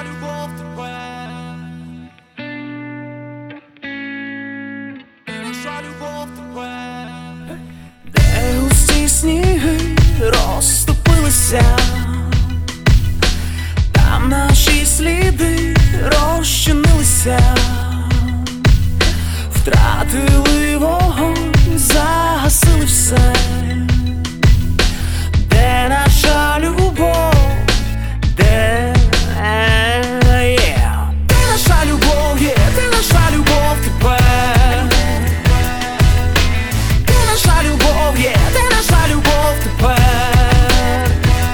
любов тепер, ти наша любов тепер. Де густі сніги розступилися, там наші сліди розчинилися, втратили вогонь, загасили все. Де наша любов? Де? Де наша любов є? Де наша любов тепер? Де наша любов є? Де наша любов тепер?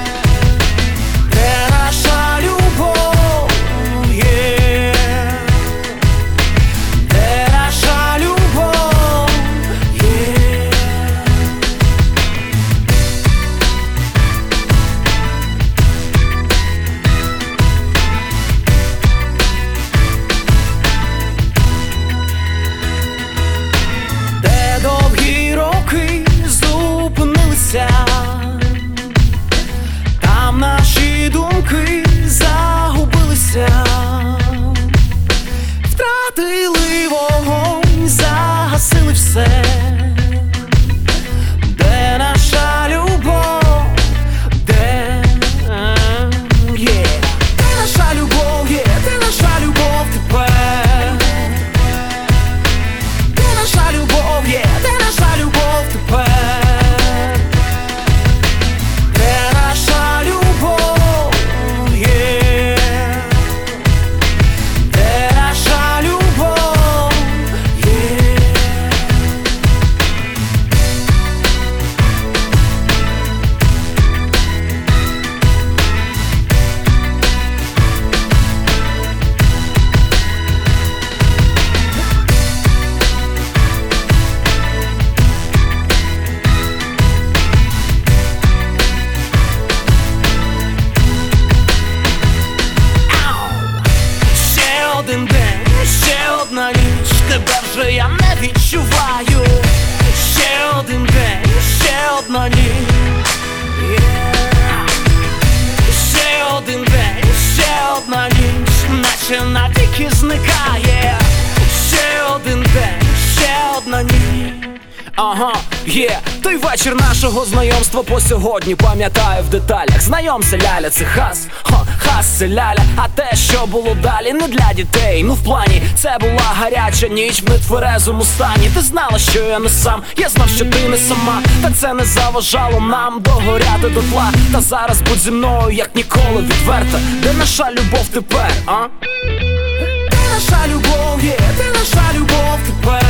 Де наша любов є? Де наша любов є? Де довгі роки зупинилися, там наші думки загубилися, втратили вогонь, загасили все. Де наша любов? Де є? Де наша любов є? Де наша любов тепер? Де наша любов є? Де наша любов тепер? Де наша любов є? Де наша любов є? Ще один день, ще одна ніч, тебе вже я не відчуваю. Ще один день, ще одна ніч, ще один день, ще одна ніч, наче навіки зникає. Ще один день, ще одна ніч. Ага, той вечір нашого знайомства по сьогодні пам'ятаю в деталях. Знайомся, ляля, це хас, хас це ляля. А те, що було далі, не для дітей. Ну в плані, це була гаряча ніч в нетверезому стані. Ти знала, що я не сам, я знав, що ти не сама. Та це не заважало нам догоряти дотла. Та зараз будь зі мною, як ніколи, відверта. Де наша любов тепер, а? Де наша любов є? Де наша любов тепер?